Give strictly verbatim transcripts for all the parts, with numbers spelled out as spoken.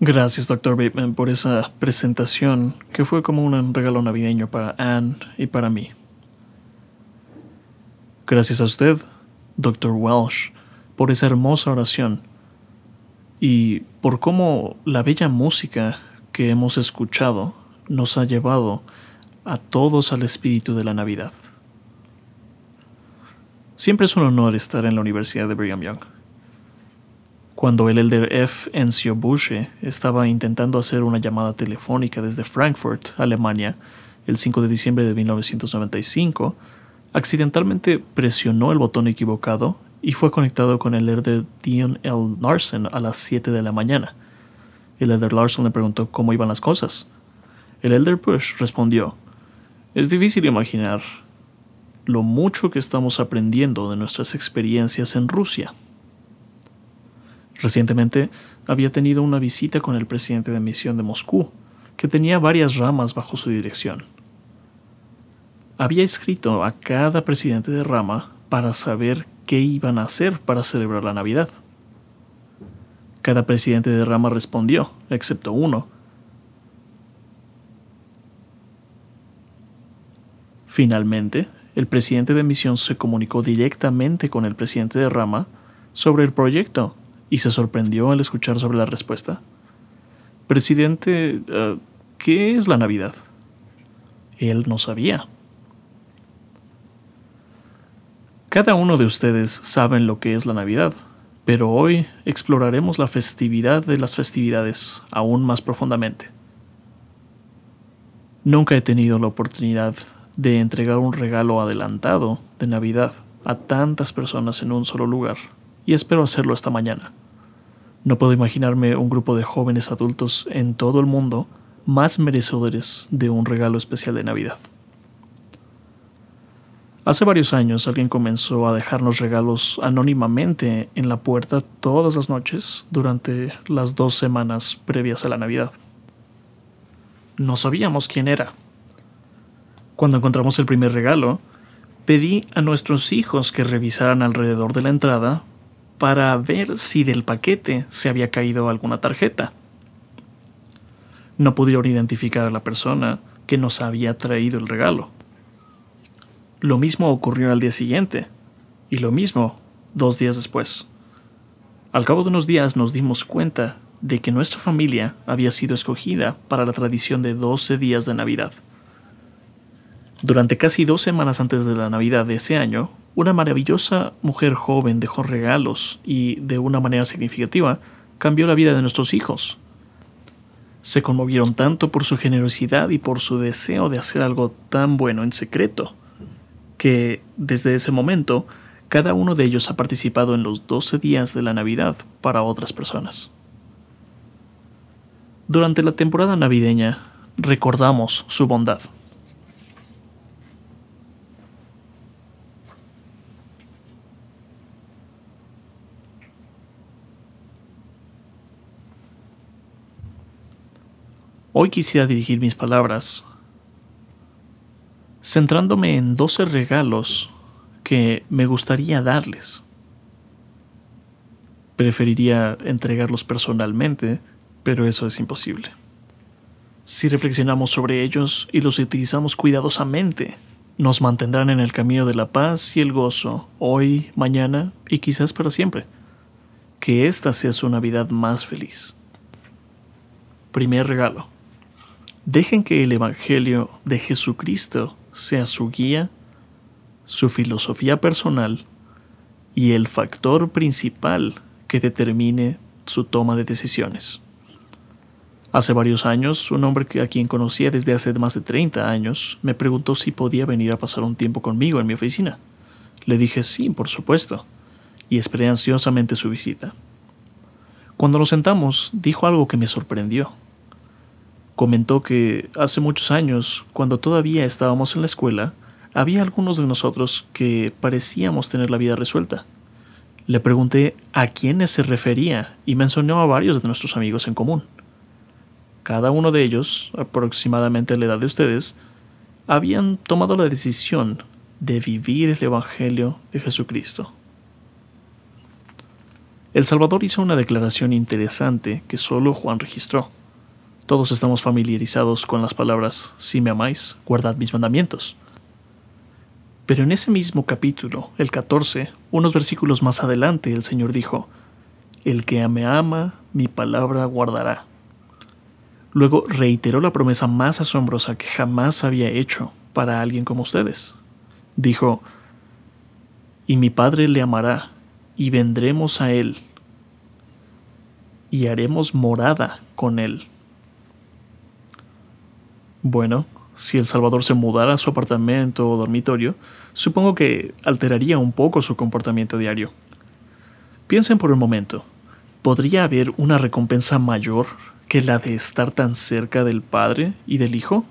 Gracias, doctor Bateman, por esa presentación que fue como un regalo navideño para Anne y para mí. Gracias a usted, doctor Welsh, por esa hermosa oración y por cómo la bella música que hemos escuchado nos ha llevado a todos al espíritu de la Navidad. Siempre es un honor estar en la Universidad de Brigham Young. Cuando el elder F. Enzio Busche estaba intentando hacer una llamada telefónica desde Frankfurt, Alemania, el cinco de diciembre de mil novecientos noventa y cinco, accidentalmente presionó el botón equivocado y fue conectado con el elder Dion L. Larson a las siete de la mañana. El elder Larson le preguntó cómo iban las cosas. El elder Bush respondió: "Es difícil imaginar lo mucho que estamos aprendiendo de nuestras experiencias en Rusia". Recientemente había tenido una visita con el presidente de misión de Moscú, que tenía varias ramas bajo su dirección. Había escrito a cada presidente de rama para saber qué iban a hacer para celebrar la Navidad. Cada presidente de rama respondió, excepto uno. Finalmente, el presidente de misión se comunicó directamente con el presidente de rama sobre el proyecto y se sorprendió al escuchar sobre la respuesta. Presidente, uh, ¿qué es la Navidad? Él no sabía. Cada uno de ustedes saben lo que es la Navidad, pero hoy exploraremos la festividad de las festividades aún más profundamente. Nunca he tenido la oportunidad de entregar un regalo adelantado de Navidad a tantas personas en un solo lugar, y espero hacerlo esta mañana. No puedo imaginarme un grupo de jóvenes adultos en todo el mundo más merecedores de un regalo especial de Navidad. Hace varios años alguien comenzó a dejarnos regalos anónimamente en la puerta todas las noches durante las dos semanas previas a la Navidad. No sabíamos quién era. Cuando encontramos el primer regalo, pedí a nuestros hijos que revisaran alrededor de la entrada para ver si del paquete se había caído alguna tarjeta. No pudieron identificar a la persona que nos había traído el regalo. Lo mismo ocurrió al día siguiente, y lo mismo dos días después. Al cabo de unos días nos dimos cuenta de que nuestra familia había sido escogida para la tradición de doce días de Navidad. Durante casi dos semanas antes de la Navidad de ese año, una maravillosa mujer joven dejó regalos y, de una manera significativa, cambió la vida de nuestros hijos. Se conmovieron tanto por su generosidad y por su deseo de hacer algo tan bueno en secreto, que desde ese momento cada uno de ellos ha participado en los doce días de la Navidad para otras personas. Durante la temporada navideña recordamos su bondad. Hoy quisiera dirigir mis palabras centrándome en doce regalos que me gustaría darles. Preferiría entregarlos personalmente, pero eso es imposible. Si reflexionamos sobre ellos y los utilizamos cuidadosamente, nos mantendrán en el camino de la paz y el gozo, hoy, mañana y quizás para siempre. Que esta sea su Navidad más feliz. Primer regalo. Dejen que el Evangelio de Jesucristo sea su guía, su filosofía personal y el factor principal que determine su toma de decisiones. Hace varios años, un hombre a quien conocía desde hace más de treinta años me preguntó si podía venir a pasar un tiempo conmigo en mi oficina. Le dije sí, por supuesto, y esperé ansiosamente su visita. Cuando nos sentamos, dijo algo que me sorprendió. Comentó que hace muchos años, cuando todavía estábamos en la escuela, había algunos de nosotros que parecíamos tener la vida resuelta. Le pregunté a quiénes se refería y mencionó a varios de nuestros amigos en común. Cada uno de ellos, aproximadamente a la edad de ustedes, habían tomado la decisión de vivir el Evangelio de Jesucristo. El Salvador hizo una declaración interesante que solo Juan registró. Todos estamos familiarizados con las palabras: si me amáis, guardad mis mandamientos. Pero en ese mismo capítulo, el catorce, unos versículos más adelante, el Señor dijo: el que me ama, mi palabra guardará. Luego reiteró la promesa más asombrosa que jamás había hecho para alguien como ustedes. Dijo: y mi Padre le amará, y vendremos a él, y haremos morada con él. Bueno, si el Salvador se mudara a su apartamento o dormitorio, supongo que alteraría un poco su comportamiento diario. Piensen por un momento, ¿podría haber una recompensa mayor que la de estar tan cerca del Padre y del Hijo?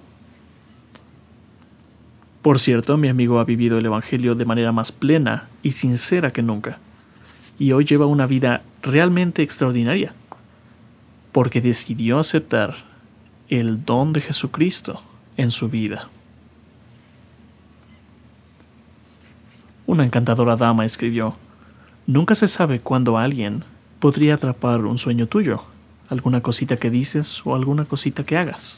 Por cierto, mi amigo ha vivido el Evangelio de manera más plena y sincera que nunca, y hoy lleva una vida realmente extraordinaria, porque decidió aceptar el don de Jesucristo en su vida. Una encantadora dama escribió: nunca se sabe cuándo alguien podría atrapar un sueño tuyo, alguna cosita que dices o alguna cosita que hagas.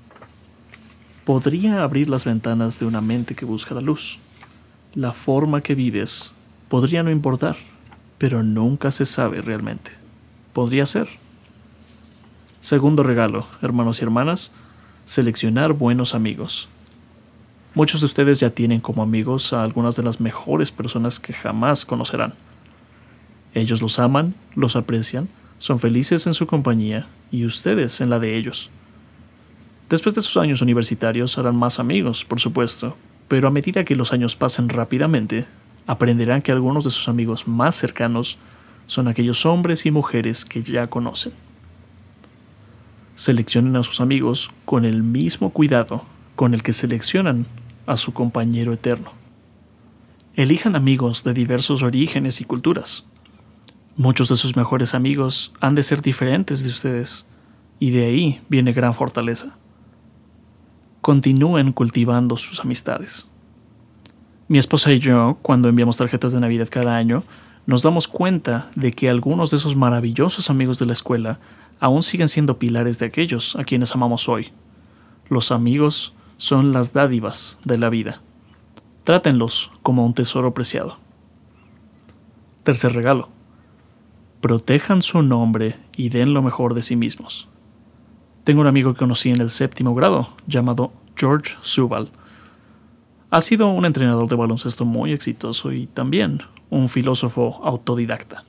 Podría abrir las ventanas de una mente que busca la luz. La forma que vives podría no importar, pero nunca se sabe realmente. Podría ser. Segundo regalo, hermanos y hermanas: seleccionar buenos amigos. Muchos de ustedes ya tienen como amigos a algunas de las mejores personas que jamás conocerán. Ellos los aman, los aprecian, son felices en su compañía y ustedes en la de ellos. Después de sus años universitarios harán más amigos, por supuesto, pero a medida que los años pasen rápidamente, aprenderán que algunos de sus amigos más cercanos son aquellos hombres y mujeres que ya conocen. Seleccionen a sus amigos con el mismo cuidado con el que seleccionan a su compañero eterno. Elijan amigos de diversos orígenes y culturas. Muchos de sus mejores amigos han de ser diferentes de ustedes, y de ahí viene gran fortaleza. Continúen cultivando sus amistades. Mi esposa y yo, cuando enviamos tarjetas de Navidad cada año, nos damos cuenta de que algunos de esos maravillosos amigos de la escuela aún siguen siendo pilares de aquellos a quienes amamos hoy. Los amigos son las dádivas de la vida. Trátenlos como un tesoro preciado. Tercer regalo: protejan su nombre y den lo mejor de sí mismos. Tengo un amigo que conocí en el séptimo grado, llamado George Subal. Ha sido un entrenador de baloncesto muy exitoso y también un filósofo autodidacta.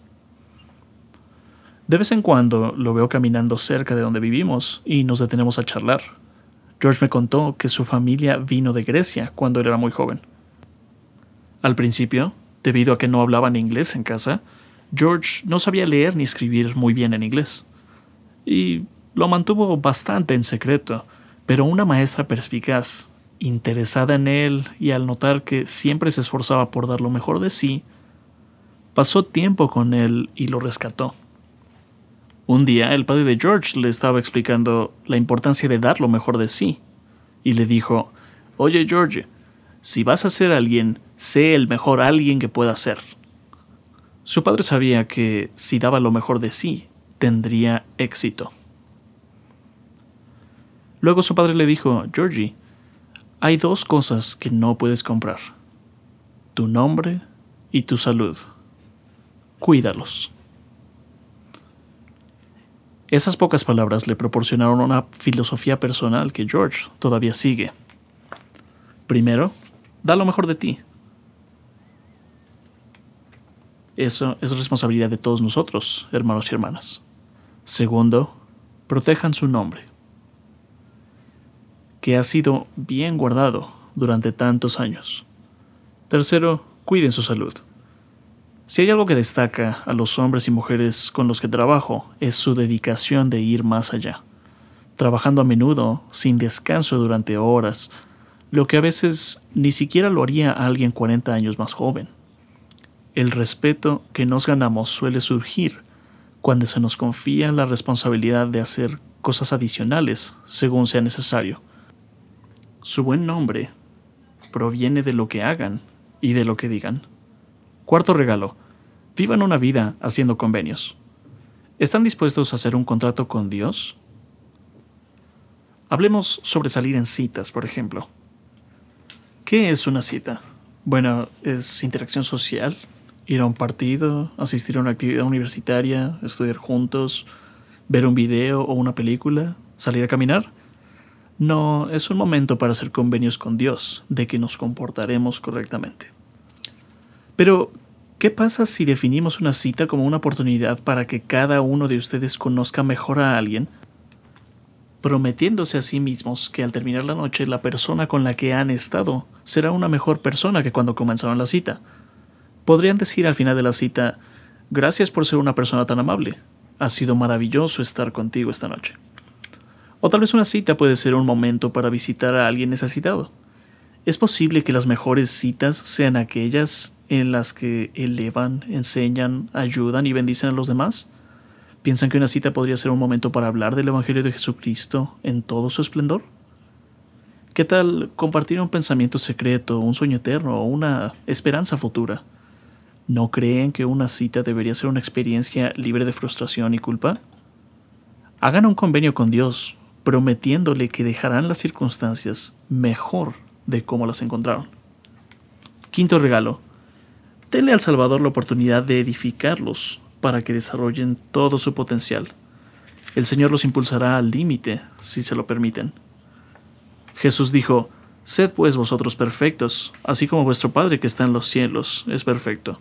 De vez en cuando lo veo caminando cerca de donde vivimos y nos detenemos a charlar. George me contó que su familia vino de Grecia cuando él era muy joven. Al principio, debido a que no hablaban inglés en casa, George no sabía leer ni escribir muy bien en inglés. Y lo mantuvo bastante en secreto, pero una maestra perspicaz, interesada en él y al notar que siempre se esforzaba por dar lo mejor de sí, pasó tiempo con él y lo rescató. Un día el padre de George le estaba explicando la importancia de dar lo mejor de sí, y le dijo: oye George, si vas a ser alguien, sé el mejor alguien que puedas ser. Su padre sabía que si daba lo mejor de sí, tendría éxito. Luego su padre le dijo: Georgie, hay dos cosas que no puedes comprar: tu nombre y tu salud. Cuídalos. Esas pocas palabras le proporcionaron una filosofía personal que George todavía sigue. Primero, da lo mejor de ti. Eso es responsabilidad de todos nosotros, hermanos y hermanas. Segundo, protejan su nombre, que ha sido bien guardado durante tantos años. Tercero, cuiden su salud. Si hay algo que destaca a los hombres y mujeres con los que trabajo, es su dedicación de ir más allá, trabajando a menudo sin descanso durante horas, lo que a veces ni siquiera lo haría a alguien cuarenta años más joven. El respeto que nos ganamos suele surgir cuando se nos confía la responsabilidad de hacer cosas adicionales según sea necesario. Su buen nombre proviene de lo que hagan y de lo que digan. Cuarto regalo: Vivan una vida haciendo convenios. ¿Están dispuestos a hacer un contrato con Dios? Hablemos sobre salir en citas, por ejemplo. ¿Qué es una cita? Bueno, es interacción social, ir a un partido, asistir a una actividad universitaria, estudiar juntos, ver un video o una película, salir a caminar. No, es un momento para hacer convenios con Dios, de que nos comportaremos correctamente. Pero, ¿qué pasa si definimos una cita como una oportunidad para que cada uno de ustedes conozca mejor a alguien, prometiéndose a sí mismos que al terminar la noche la persona con la que han estado será una mejor persona que cuando comenzaron la cita? Podrían decir al final de la cita: gracias por ser una persona tan amable, ha sido maravilloso estar contigo esta noche. O tal vez una cita puede ser un momento para visitar a alguien necesitado. Es posible que las mejores citas sean aquellas en las que elevan, enseñan, ayudan y bendicen a los demás. ¿Piensan que una cita podría ser un momento para hablar del Evangelio de Jesucristo en todo su esplendor? ¿Qué tal compartir un pensamiento secreto, un sueño eterno o una esperanza futura? ¿No creen que una cita debería ser una experiencia libre de frustración y culpa? Hagan un convenio con Dios, prometiéndole que dejarán las circunstancias mejor de cómo las encontraron. Quinto regalo: denle al Salvador la oportunidad de edificarlos para que desarrollen todo su potencial. El Señor los impulsará al límite, si se lo permiten. Jesús dijo: sed pues vosotros perfectos, así como vuestro Padre que está en los cielos es perfecto.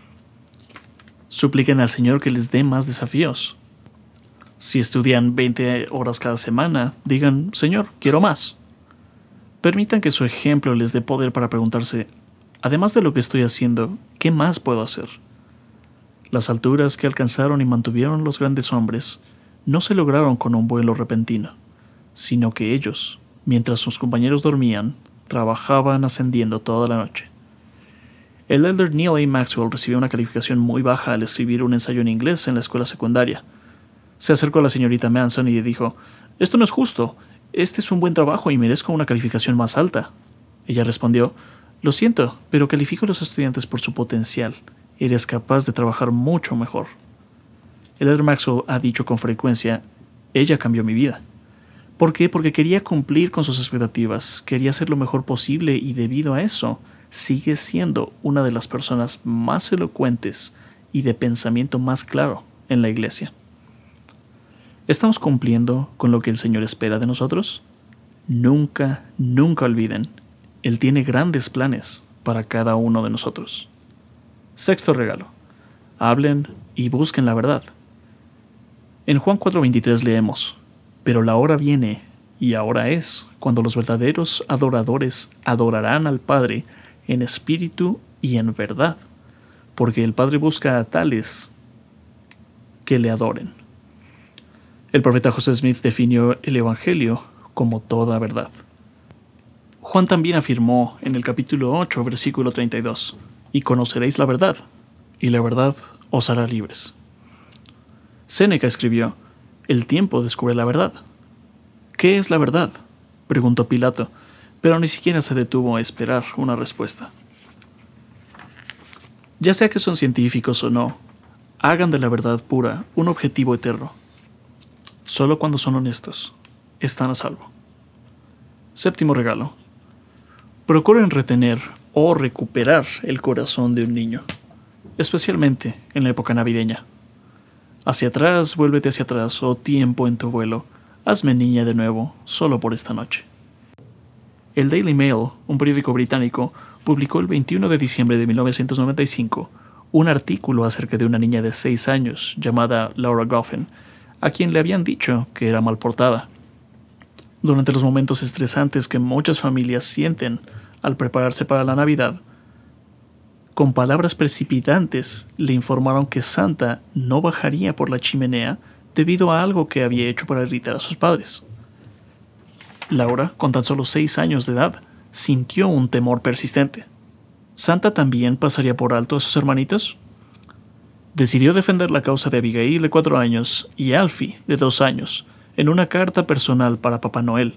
Supliquen al Señor que les dé más desafíos. Si estudian veinte horas cada semana, digan: Señor, quiero más. Permitan que su ejemplo les dé poder para preguntarse: además de lo que estoy haciendo, ¿qué más puedo hacer? Las alturas que alcanzaron y mantuvieron los grandes hombres no se lograron con un vuelo repentino, sino que ellos, mientras sus compañeros dormían, trabajaban ascendiendo toda la noche. El elder Neil A. Maxwell recibió una calificación muy baja al escribir un ensayo en inglés en la escuela secundaria. Se acercó a la señorita Manson y le dijo: esto no es justo, este es un buen trabajo y merezco una calificación más alta. Ella respondió: lo siento, pero califico a los estudiantes por su potencial. Eres capaz de trabajar mucho mejor. El elder Maxwell ha dicho con frecuencia: ella cambió mi vida. ¿Por qué? Porque quería cumplir con sus expectativas, quería hacer lo mejor posible y debido a eso, sigue siendo una de las personas más elocuentes y de pensamiento más claro en la iglesia. ¿Estamos cumpliendo con lo que el Señor espera de nosotros? Nunca, nunca olviden, Él tiene grandes planes para cada uno de nosotros. Sexto regalo: hablen y busquen la verdad. En Juan cuatro veintitrés leemos: pero la hora viene, y ahora es, cuando los verdaderos adoradores adorarán al Padre en espíritu y en verdad, porque el Padre busca a tales que le adoren. El profeta José Smith definió el Evangelio como toda verdad. Juan también afirmó en el capítulo ocho, versículo treinta y dos: y conoceréis la verdad, y la verdad os hará libres. Séneca escribió: el tiempo descubre la verdad. ¿Qué es la verdad?, preguntó Pilato, pero ni siquiera se detuvo a esperar una respuesta. Ya sea que son científicos o no, hagan de la verdad pura un objetivo eterno. Solo cuando son honestos, están a salvo. Séptimo regalo: procuren retener o recuperar el corazón de un niño, especialmente en la época navideña. Hacia atrás, vuélvete hacia atrás, oh tiempo en tu vuelo, hazme niña de nuevo, solo por esta noche. El Daily Mail, un periódico británico, publicó el veintiuno de diciembre de mil novecientos noventa y cinco un artículo acerca de una niña de seis años llamada Laura Goffin, a quien le habían dicho que era mal portada. Durante los momentos estresantes que muchas familias sienten al prepararse para la Navidad, con palabras precipitantes le informaron que Santa no bajaría por la chimenea debido a algo que había hecho para irritar a sus padres. Laura, con tan solo seis años de edad, sintió un temor persistente. ¿Santa también pasaría por alto a sus hermanitos? Decidió defender la causa de Abigail, de cuatro años, y Alfie, de dos años, en una carta personal para Papá Noel.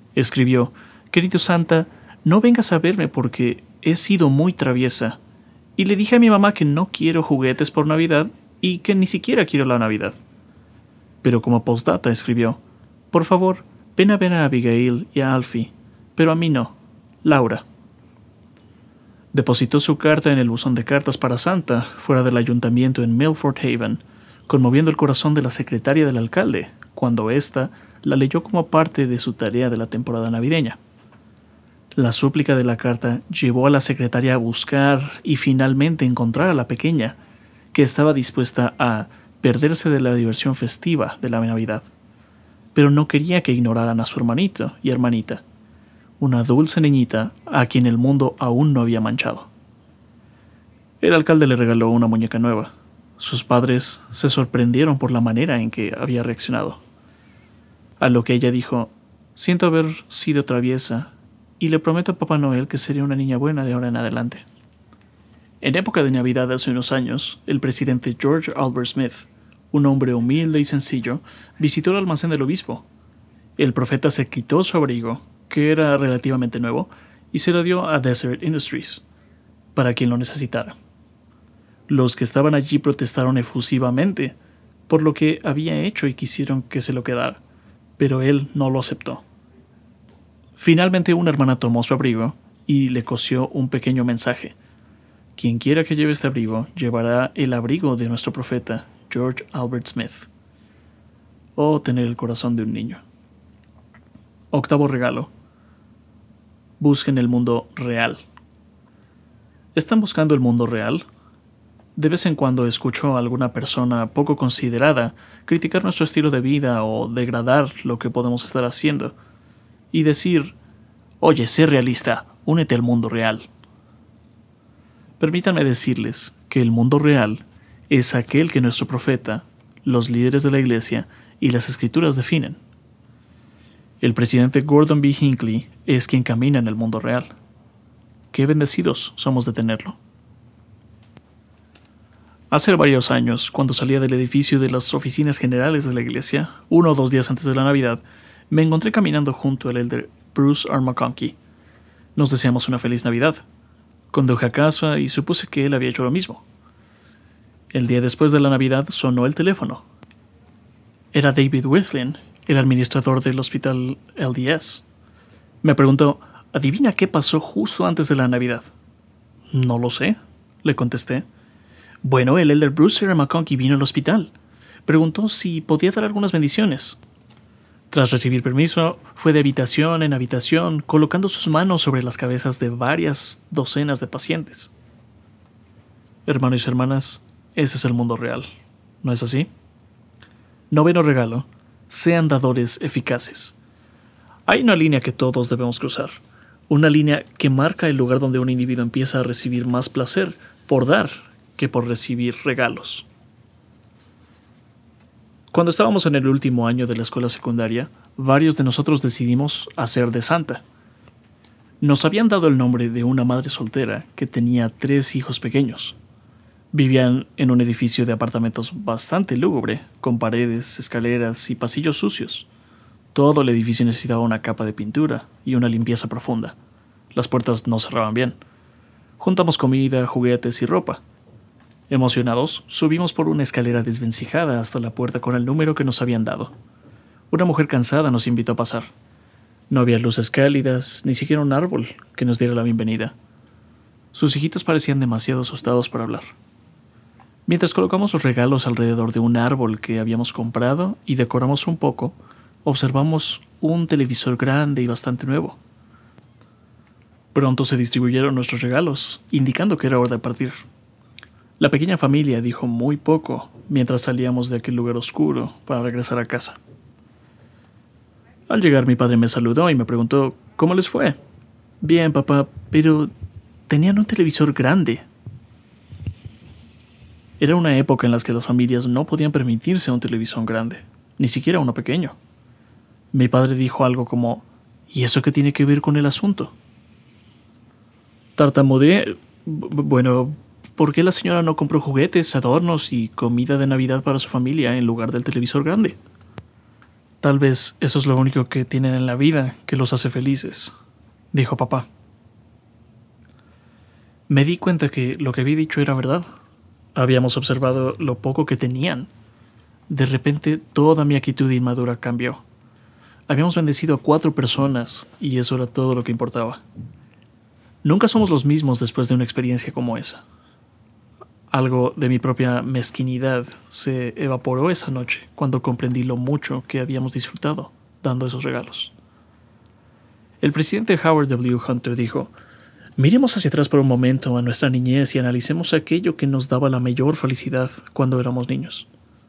Escribió: querido Santa, no vengas a verme porque he sido muy traviesa. Y le dije a mi mamá que no quiero juguetes por Navidad y que ni siquiera quiero la Navidad. Pero como postdata escribió: por favor, ven a ver a Abigail y a Alfie, pero a mí no, Laura. Depositó su carta en el buzón de cartas para Santa, fuera del ayuntamiento en Milford Haven, conmoviendo el corazón de la secretaria del alcalde, cuando ésta la leyó como parte de su tarea de la temporada navideña. La súplica de la carta llevó a la secretaria a buscar y finalmente encontrar a la pequeña, que estaba dispuesta a perderse de la diversión festiva de la Navidad. Pero no quería que ignoraran a su hermanito y hermanita, una dulce niñita a quien el mundo aún no había manchado. El alcalde le regaló una muñeca nueva. Sus padres se sorprendieron por la manera en que había reaccionado. A lo que ella dijo: siento haber sido traviesa y le prometo a Papá Noel que seré una niña buena de ahora en adelante. En época de Navidad de hace unos años, el presidente George Albert Smith, un hombre humilde y sencillo, visitó el almacén del obispo. El profeta se quitó su abrigo, que era relativamente nuevo, y se lo dio a Deseret Industries, para quien lo necesitara. Los que estaban allí protestaron efusivamente por lo que había hecho y quisieron que se lo quedara, pero él no lo aceptó. Finalmente una hermana tomó su abrigo y le cosió un pequeño mensaje: quien quiera que lleve este abrigo llevará el abrigo de nuestro profeta George Albert Smith. Oh, tener el corazón de un niño. Octavo regalo: busquen el mundo real. ¿Están buscando el mundo real? De vez en cuando escucho a alguna persona poco considerada criticar nuestro estilo de vida o degradar lo que podemos estar haciendo y decir: oye, sé realista, únete al mundo real. Permítanme decirles que el mundo real es aquel que nuestro profeta, los líderes de la iglesia y las escrituras definen. El presidente Gordon B. Hinckley es quien camina en el mundo real. Qué bendecidos somos de tenerlo. Hace varios años, cuando salía del edificio de las oficinas generales de la iglesia, uno o dos días antes de la Navidad, me encontré caminando junto al elder Bruce R. McConkie. Nos deseamos una feliz Navidad. Conduje a casa y supuse que él había hecho lo mismo. El día después de la Navidad sonó el teléfono. Era David Whithlin, el administrador del hospital L D S. Me preguntó: ¿adivina qué pasó justo antes de la Navidad? No lo sé, le contesté. Bueno, el elder Bruce R. McConkie vino al hospital. Preguntó si podía dar algunas bendiciones. Tras recibir permiso, fue de habitación en habitación, colocando sus manos sobre las cabezas de varias docenas de pacientes. Hermanos y hermanas, ese es el mundo real, ¿no es así? Noveno regalo: sean dadores eficaces. Hay una línea que todos debemos cruzar, una línea que marca el lugar donde un individuo empieza a recibir más placer por dar que por recibir regalos. Cuando estábamos en el último año de la escuela secundaria, varios de nosotros decidimos hacer de Santa. Nos habían dado el nombre de una madre soltera que tenía tres hijos pequeños. Vivían en un edificio de apartamentos bastante lúgubre, con paredes, escaleras y pasillos sucios. Todo el edificio necesitaba una capa de pintura y una limpieza profunda. Las puertas no cerraban bien. Juntamos comida, juguetes y ropa. Emocionados, subimos por una escalera desvencijada hasta la puerta con el número que nos habían dado. Una mujer cansada nos invitó a pasar. No había luces cálidas, ni siquiera un árbol que nos diera la bienvenida. Sus hijitos parecían demasiado asustados para hablar. Mientras colocamos los regalos alrededor de un árbol que habíamos comprado y decoramos un poco, observamos un televisor grande y bastante nuevo. Pronto se distribuyeron nuestros regalos, indicando que era hora de partir. La pequeña familia dijo muy poco mientras salíamos de aquel lugar oscuro para regresar a casa. Al llegar, mi padre me saludó y me preguntó: ¿cómo les fue? Bien, papá, pero tenían un televisor grande. Era una época en la que las familias no podían permitirse un televisor grande, ni siquiera uno pequeño. Mi padre dijo algo como: ¿y eso qué tiene que ver con el asunto? Tartamudeé. Bueno, ¿por qué la señora no compró juguetes, adornos y comida de Navidad para su familia en lugar del televisor grande? Tal vez eso es lo único que tienen en la vida que los hace felices, dijo papá. Me di cuenta que lo que había dicho era verdad. Habíamos observado lo poco que tenían. De repente, toda mi actitud inmadura cambió. Habíamos bendecido a cuatro personas y eso era todo lo que importaba. Nunca somos los mismos después de una experiencia como esa. Algo de mi propia mezquinidad se evaporó esa noche cuando comprendí lo mucho que habíamos disfrutado dando esos regalos. El presidente Howard W. Hunter dijo: miremos hacia atrás por un momento a nuestra niñez y analicemos aquello que nos daba la mayor felicidad cuando éramos niños.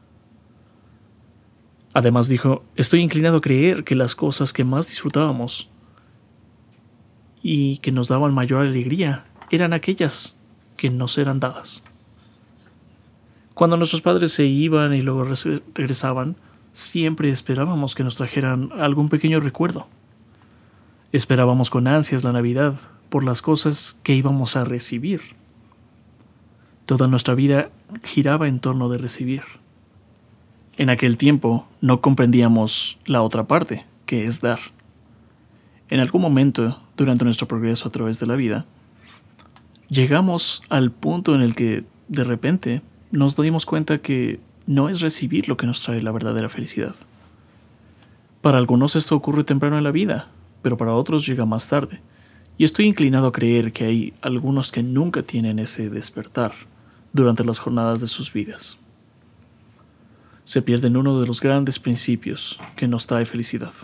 Además dijo: estoy inclinado a creer que las cosas que más disfrutábamos y que nos daban mayor alegría eran aquellas que nos eran dadas. Cuando nuestros padres se iban y luego regresaban, siempre esperábamos que nos trajeran algún pequeño recuerdo. Esperábamos con ansias la Navidad por las cosas que íbamos a recibir. Toda nuestra vida giraba en torno de recibir. En aquel tiempo no comprendíamos la otra parte, que es dar. En algún momento, durante nuestro progreso a través de la vida, llegamos al punto en el que, de repente, nos dimos cuenta que no es recibir lo que nos trae la verdadera felicidad. Para algunos esto ocurre temprano en la vida, pero para otros llega más tarde. Y estoy inclinado a creer que hay algunos que nunca tienen ese despertar durante las jornadas de sus vidas. Se pierden uno de los grandes principios que nos trae felicidad.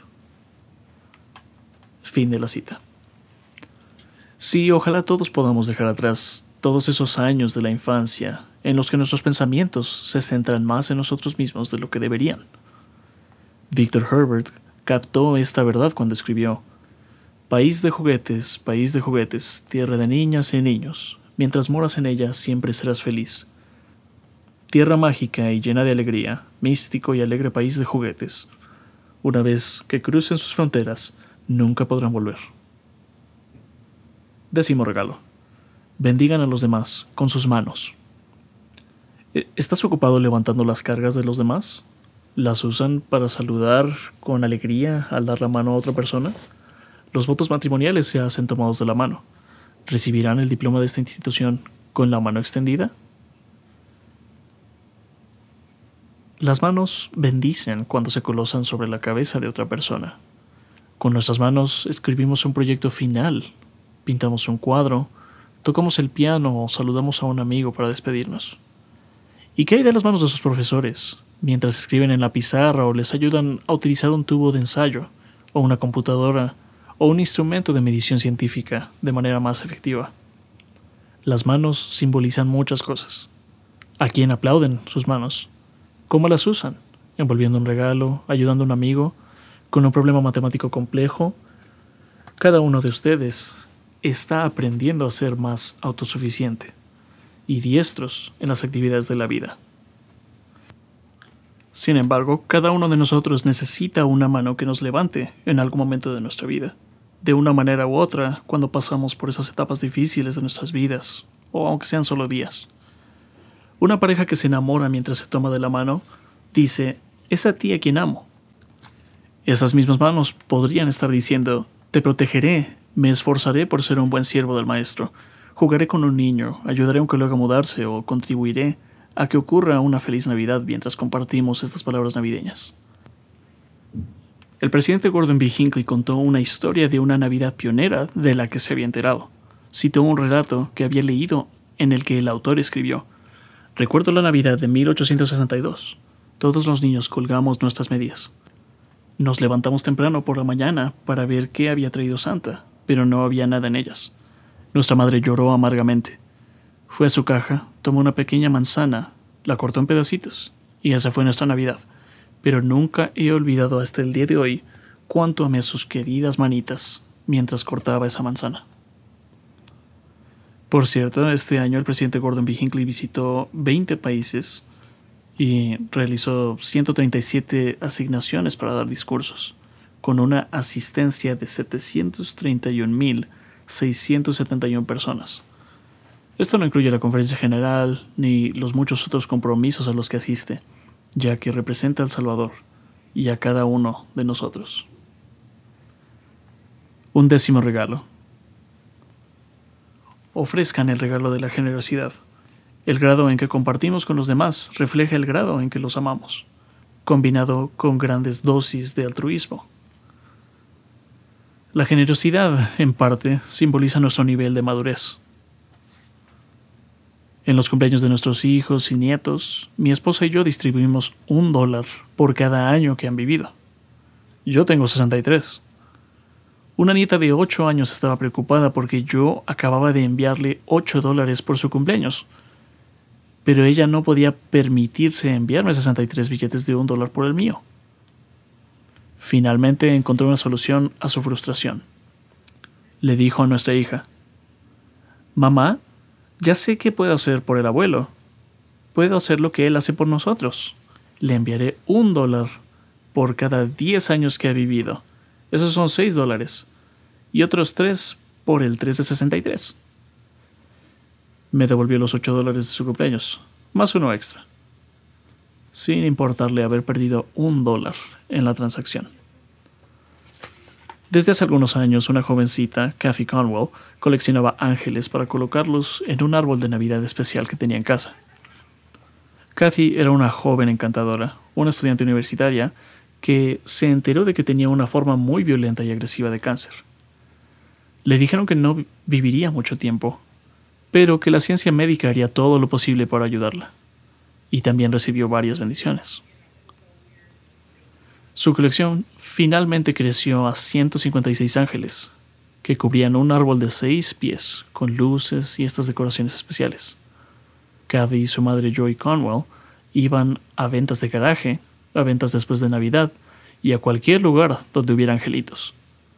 Fin de la cita. Sí, ojalá todos podamos dejar atrás todos esos años de la infancia en los que nuestros pensamientos se centran más en nosotros mismos de lo que deberían. Victor Herbert captó esta verdad cuando escribió: país de juguetes, país de juguetes, tierra de niñas y niños, mientras moras en ella siempre serás feliz. Tierra mágica y llena de alegría, místico y alegre país de juguetes. Una vez que crucen sus fronteras, nunca podrán volver. Décimo regalo. Bendigan a los demás con sus manos. ¿Estás ocupado levantando las cargas de los demás? ¿Las usan para saludar con alegría al dar la mano a otra persona? Los votos matrimoniales se hacen tomados de la mano. ¿Recibirán el diploma de esta institución con la mano extendida? Las manos bendicen cuando se colocan sobre la cabeza de otra persona. Con nuestras manos escribimos un proyecto final, pintamos un cuadro, tocamos el piano o saludamos a un amigo para despedirnos. ¿Y qué hay de las manos de sus profesores, mientras escriben en la pizarra o les ayudan a utilizar un tubo de ensayo, o una computadora, o un instrumento de medición científica de manera más efectiva? Las manos simbolizan muchas cosas. ¿A quién aplauden sus manos? ¿Cómo las usan? Envolviendo un regalo, ayudando a un amigo, con un problema matemático complejo. Cada uno de ustedes está aprendiendo a ser más autosuficiente y diestros en las actividades de la vida. Sin embargo, cada uno de nosotros necesita una mano que nos levante en algún momento de nuestra vida, de una manera u otra, cuando pasamos por esas etapas difíciles de nuestras vidas, o aunque sean solo días. Una pareja que se enamora mientras se toma de la mano dice: es a ti a quien amo. Esas mismas manos podrían estar diciendo: te protegeré, me esforzaré por ser un buen siervo del maestro, jugaré con un niño, ayudaré a un colega a mudarse o contribuiré a que ocurra una feliz Navidad mientras compartimos estas palabras navideñas. El presidente Gordon B. Hinckley contó una historia de una Navidad pionera de la que se había enterado. Citó un relato que había leído en el que el autor escribió: recuerdo la Navidad de mil ochocientos sesenta y dos. Todos los niños colgamos nuestras medias. Nos levantamos temprano por la mañana para ver qué había traído Santa, pero no había nada en ellas. Nuestra madre lloró amargamente. Fue a su caja, tomó una pequeña manzana, la cortó en pedacitos, y esa fue nuestra Navidad. Pero nunca he olvidado hasta el día de hoy cuánto amé sus queridas manitas mientras cortaba esa manzana. Por cierto, este año el presidente Gordon B. Hinckley visitó veinte países y realizó ciento treinta y siete asignaciones para dar discursos, con una asistencia de setecientos treinta y un mil seiscientos setenta y una personas. Esto no incluye la conferencia general ni los muchos otros compromisos a los que asiste, ya que representa al Salvador y a cada uno de nosotros. Un décimo regalo. ofrezcan el regalo de la generosidad. El grado en que compartimos con los demás refleja el grado en que los amamos, combinado con grandes dosis de altruismo. La generosidad, en parte, simboliza nuestro nivel de madurez. En los cumpleaños de nuestros hijos y nietos, mi esposa y yo distribuimos un dólar por cada año que han vivido. Yo tengo sesenta y tres. Una nieta de ocho años estaba preocupada porque yo acababa de enviarle ocho dólares por su cumpleaños, pero ella no podía permitirse enviarme sesenta y tres billetes de un dólar por el mío. Finalmente encontró una solución a su frustración. Le dijo a nuestra hija: «Mamá, ya sé qué puedo hacer por el abuelo. Puedo hacer lo que él hace por nosotros. Le enviaré un dólar por cada diez años que ha vivido. Esos son seis dólares. Y otros tres por el tres de sesenta y tres. Me devolvió los ocho dólares de su cumpleaños, más uno extra, sin importarle haber perdido un dólar en la transacción. Desde hace algunos años, una jovencita, Kathy Conwell, coleccionaba ángeles para colocarlos en un árbol de Navidad especial que tenía en casa. Kathy era una joven encantadora, una estudiante universitaria que se enteró de que tenía una forma muy violenta y agresiva de cáncer. Le dijeron que no viviría mucho tiempo, pero que la ciencia médica haría todo lo posible para ayudarla, y también recibió varias bendiciones. Su colección finalmente creció a ciento cincuenta y seis ángeles, que cubrían un árbol de seis pies con luces y estas decoraciones especiales. Kathy y su madre Joy Conwell iban a ventas de garaje, a ventas después de Navidad y a cualquier lugar donde hubiera angelitos.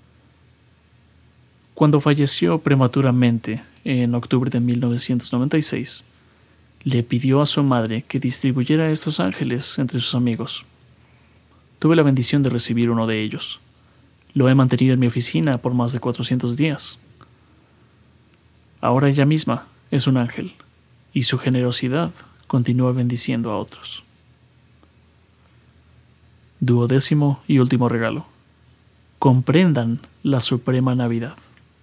Cuando falleció prematuramente en octubre de mil novecientos noventa y seis, le pidió a su madre que distribuyera estos ángeles entre sus amigos. Tuve la bendición de recibir uno de ellos. Lo he mantenido en mi oficina por más de cuatrocientos días. Ahora ella misma es un ángel, y su generosidad continúa bendiciendo a otros. Duodécimo y último regalo. Comprendan la suprema Navidad.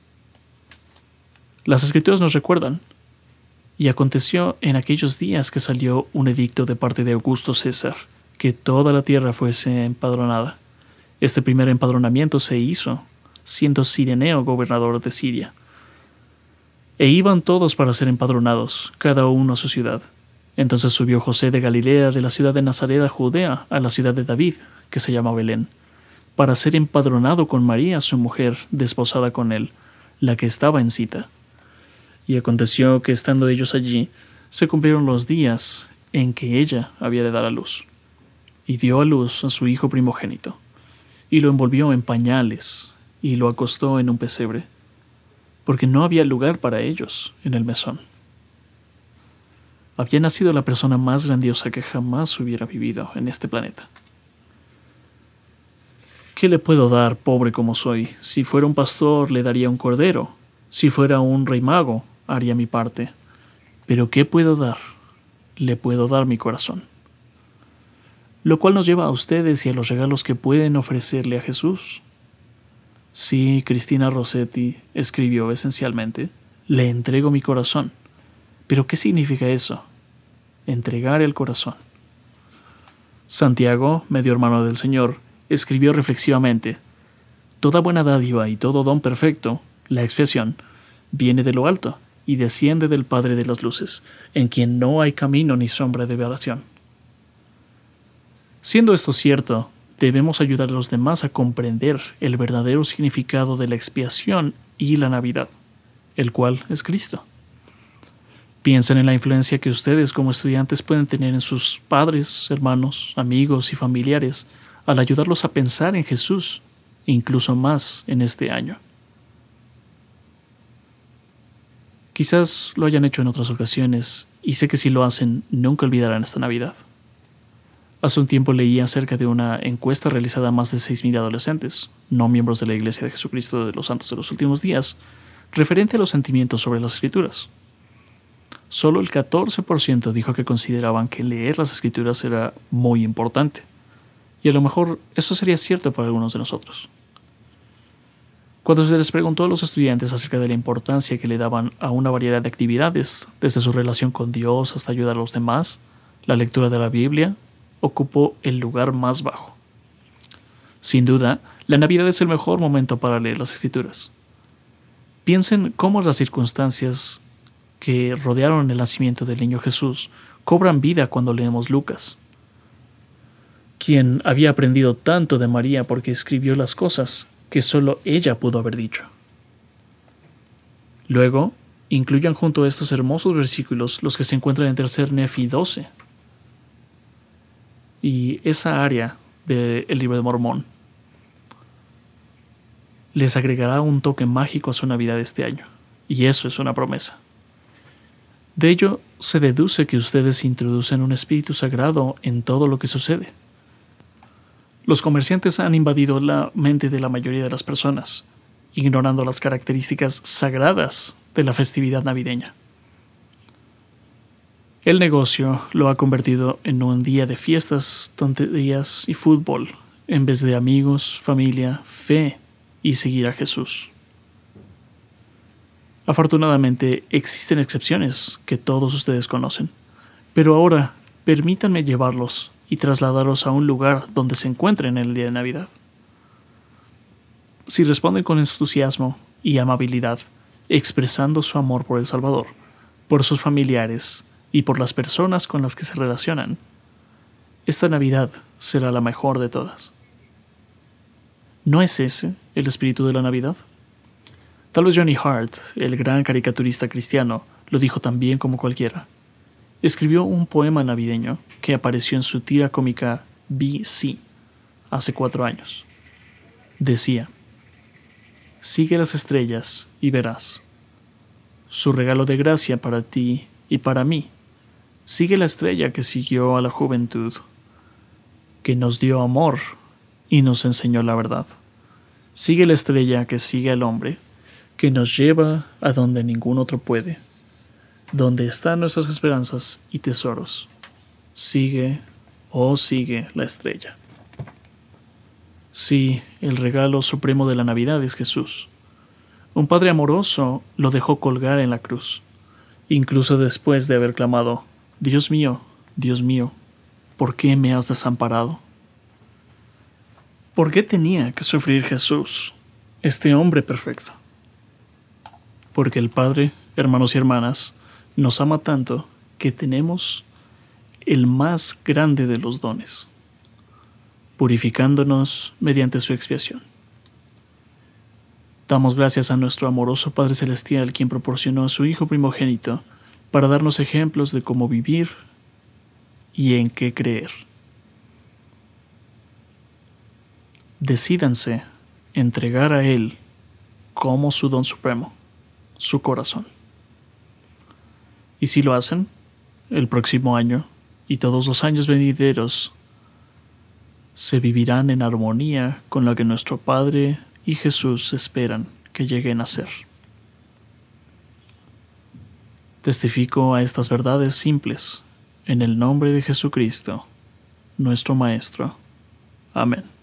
Las Escrituras nos recuerdan: y aconteció en aquellos días que salió un edicto de parte de Augusto César, que toda la tierra fuese empadronada. Este primer empadronamiento se hizo siendo Cireneo gobernador de Siria. E iban todos para ser empadronados, cada uno a su ciudad. Entonces subió José de Galilea, de la ciudad de Nazaret a Judea, a la ciudad de David, que se llama Belén, para ser empadronado con María, su mujer, desposada con él, la que estaba en cita. Y aconteció que estando ellos allí, se cumplieron los días en que ella había de dar a luz. Y dio a luz a su hijo primogénito, y lo envolvió en pañales, y lo acostó en un pesebre, porque no había lugar para ellos en el mesón. Había nacido la persona más grandiosa que jamás hubiera vivido en este planeta. ¿Qué le puedo dar, pobre como soy? Si fuera un pastor, le daría un cordero. Si fuera un rey mago, haría mi parte. Pero ¿qué puedo dar? Le puedo dar mi corazón. Lo cual nos lleva a ustedes y a los regalos que pueden ofrecerle a Jesús. Sí, Cristina Rossetti escribió esencialmente: le entrego mi corazón. ¿Pero qué significa eso? Entregar el corazón. Santiago, medio hermano del Señor, escribió reflexivamente: toda buena dádiva y todo don perfecto, la expiación, viene de lo alto y desciende del Padre de las luces, en quien no hay camino ni sombra de variación. Siendo esto cierto, debemos ayudar a los demás a comprender el verdadero significado de la expiación y la Navidad, el cual es Cristo. Piensen en la influencia que ustedes como estudiantes pueden tener en sus padres, hermanos, amigos y familiares al ayudarlos a pensar en Jesús, incluso más en este año. Quizás lo hayan hecho en otras ocasiones, y sé que si lo hacen, nunca olvidarán esta Navidad. Hace un tiempo leí acerca de una encuesta realizada a más de seis mil adolescentes, no miembros de la Iglesia de Jesucristo de los Santos de los Últimos Días, referente a los sentimientos sobre las Escrituras. Solo el catorce por ciento dijo que consideraban que leer las Escrituras era muy importante, y a lo mejor eso sería cierto para algunos de nosotros. Cuando se les preguntó a los estudiantes acerca de la importancia que le daban a una variedad de actividades, desde su relación con Dios hasta ayudar a los demás, la lectura de la Biblia ocupó el lugar más bajo. Sin duda, la Navidad es el mejor momento para leer las Escrituras. Piensen cómo las circunstancias que rodearon el nacimiento del niño Jesús cobran vida cuando leemos Lucas, quien había aprendido tanto de María porque escribió las cosas que solo ella pudo haber dicho. Luego, incluyan junto a estos hermosos versículos los que se encuentran en tercer Nefi doce y esa área del libro de Mormón. Les agregará un toque mágico a su Navidad este año, y eso es una promesa. De ello se deduce que ustedes introducen un espíritu sagrado en todo lo que sucede. Los comerciantes han invadido la mente de la mayoría de las personas, ignorando las características sagradas de la festividad navideña. El negocio lo ha convertido en un día de fiestas, tonterías y fútbol, en vez de amigos, familia, fe y seguir a Jesús. Afortunadamente, existen excepciones que todos ustedes conocen, pero ahora permítanme llevarlos y trasladarlos a un lugar donde se encuentren en el día de Navidad. Si responden con entusiasmo y amabilidad, expresando su amor por el Salvador, por sus familiares y por las personas con las que se relacionan, esta Navidad será la mejor de todas. ¿No es ese el espíritu de la Navidad? Tal vez Johnny Hart, el gran caricaturista cristiano, lo dijo tan bien como cualquiera. Escribió un poema navideño que apareció en su tira cómica B C hace cuatro años. Decía: sigue las estrellas y verás su regalo de gracia para ti y para mí. Sigue la estrella que siguió a la juventud, que nos dio amor y nos enseñó la verdad. Sigue la estrella que sigue al hombre, que nos lleva a donde ningún otro puede, donde están nuestras esperanzas y tesoros. Sigue, oh sigue la estrella. Sí, el regalo supremo de la Navidad es Jesús. Un Padre amoroso lo dejó colgar en la cruz, incluso después de haber clamado: Dios mío, Dios mío, ¿por qué me has desamparado? ¿Por qué tenía que sufrir Jesús, este hombre perfecto? Porque el Padre, hermanos y hermanas, nos ama tanto que tenemos el más grande de los dones, purificándonos mediante su expiación. Damos gracias a nuestro amoroso Padre Celestial, quien proporcionó a su Hijo primogénito para darnos ejemplos de cómo vivir y en qué creer. Decídanse entregar a Él como su don supremo, su corazón. Y si lo hacen, el próximo año y todos los años venideros se vivirán en armonía con lo que nuestro Padre y Jesús esperan que lleguen a ser. Testifico a estas verdades simples en el nombre de Jesucristo, nuestro Maestro. Amén.